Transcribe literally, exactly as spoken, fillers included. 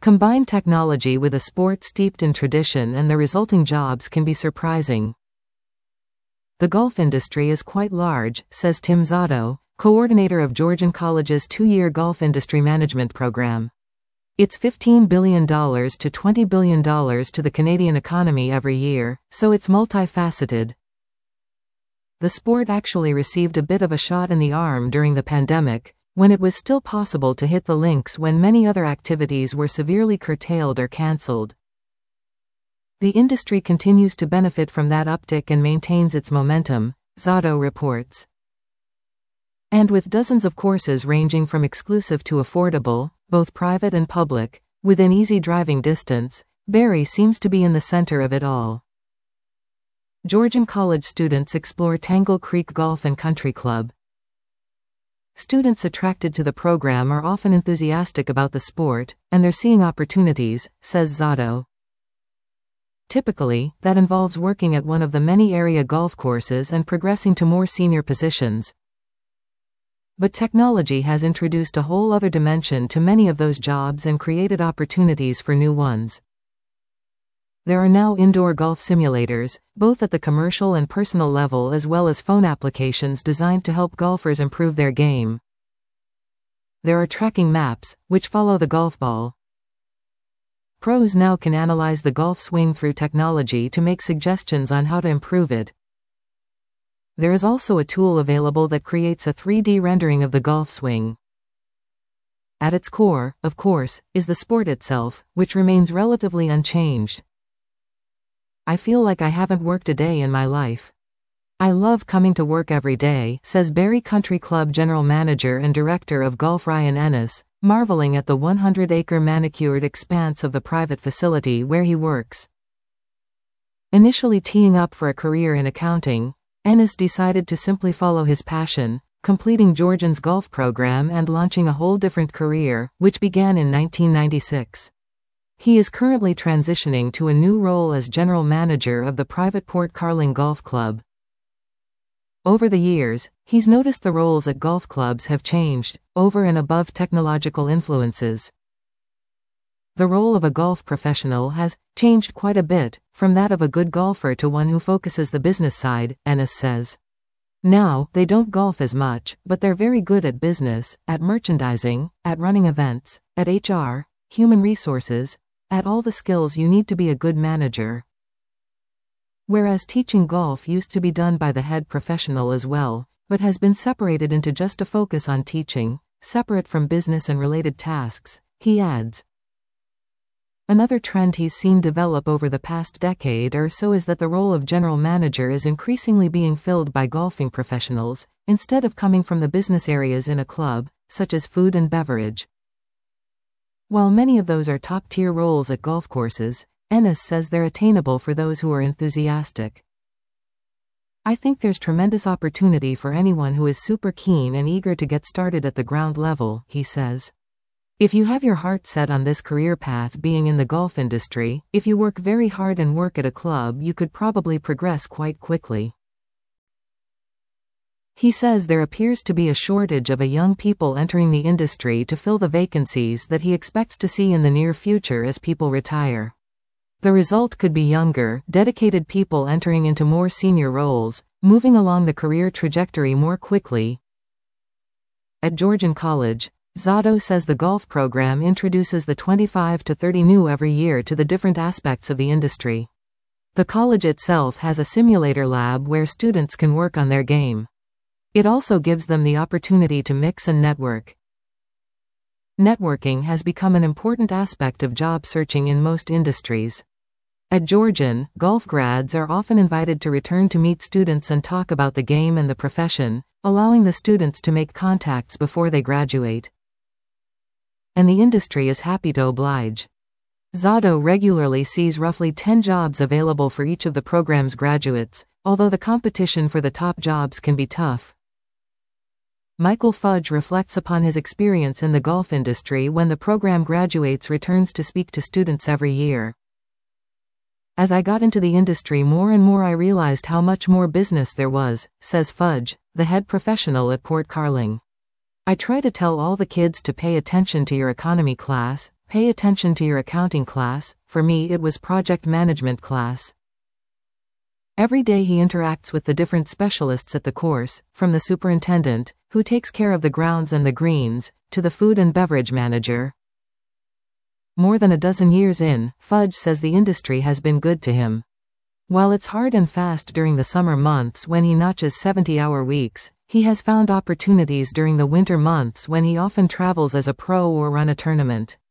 Combine technology with a sport steeped in tradition and the resulting jobs can be surprising. The golf industry is quite large, says Tim Zotto, coordinator of Georgian College's two-year golf industry management program. It's fifteen billion dollars to twenty billion dollars to the Canadian economy every year, so it's multifaceted. The sport actually received a bit of a shot in the arm during the pandemic, when it was still possible to hit the links when many other activities were severely curtailed or cancelled. The industry continues to benefit from that uptick and maintains its momentum, Zotto reports. And with dozens of courses ranging from exclusive to affordable, both private and public, within easy driving distance, Barrie seems to be in the center of it all. Georgian College students explore Tangle Creek Golf and Country Club. Students attracted to the program are often enthusiastic about the sport, and they're seeing opportunities, says Zotto. Typically, that involves working at one of the many area golf courses and progressing to more senior positions. But technology has introduced a whole other dimension to many of those jobs and created opportunities for new ones. There are now indoor golf simulators, both at the commercial and personal level, as well as phone applications designed to help golfers improve their game. There are tracking maps, which follow the golf ball. Pros now can analyze the golf swing through technology to make suggestions on how to improve it. There is also a tool available that creates a three D rendering of the golf swing. At its core, of course, is the sport itself, which remains relatively unchanged. I feel like I haven't worked a day in my life. I love coming to work every day, says Barrie Country Club General Manager and Director of Golf Ryan Ennis, marveling at the one hundred acre manicured expanse of the private facility where he works. Initially teeing up for a career in accounting, Ennis decided to simply follow his passion, completing Georgian's golf program and launching a whole different career, which began in nineteen ninety-six. He is currently transitioning to a new role as general manager of the private Port Carling Golf Club. Over the years, he's noticed the roles at golf clubs have changed, over and above technological influences. The role of a golf professional has changed quite a bit, from that of a good golfer to one who focuses the business side, Ennis says. Now, they don't golf as much, but they're very good at business, at merchandising, at running events, at H R, human resources, at all the skills you need to be a good manager. Whereas teaching golf used to be done by the head professional as well, but has been separated into just a focus on teaching, separate from business and related tasks, he adds. Another trend he's seen develop over the past decade or so is that the role of general manager is increasingly being filled by golfing professionals, instead of coming from the business areas in a club, such as food and beverage. While many of those are top-tier roles at golf courses, Ennis says they're attainable for those who are enthusiastic. I think there's tremendous opportunity for anyone who is super keen and eager to get started at the ground level, he says. If you have your heart set on this career path being in the golf industry, if you work very hard and work at a club, you could probably progress quite quickly. He says there appears to be a shortage of a young people entering the industry to fill the vacancies that he expects to see in the near future as people retire. The result could be younger, dedicated people entering into more senior roles, moving along the career trajectory more quickly. At Georgian College, Zotto says the golf program introduces the twenty-five to thirty new every year to the different aspects of the industry. The college itself has a simulator lab where students can work on their game. It also gives them the opportunity to mix and network. Networking has become an important aspect of job searching in most industries. At Georgian, golf grads are often invited to return to meet students and talk about the game and the profession, allowing the students to make contacts before they graduate. And the industry is happy to oblige. Zotto regularly sees roughly ten jobs available for each of the program's graduates, although the competition for the top jobs can be tough. Michael Fudge reflects upon his experience in the golf industry when the program graduates returns to speak to students every year. As I got into the industry more and more I realized how much more business there was, says Fudge, the head professional at Port Carling. I try to tell all the kids to pay attention to your economy class, Pay attention to your accounting class. For me, it was project management class. Every day he interacts with the different specialists at the course, from the superintendent, who takes care of the grounds and the greens, to the food and beverage manager. More than a dozen years in, Fudge says the industry has been good to him. While it's hard and fast during the summer months when he notches seventy-hour weeks, he has found opportunities during the winter months when he often travels as a pro or run a tournament.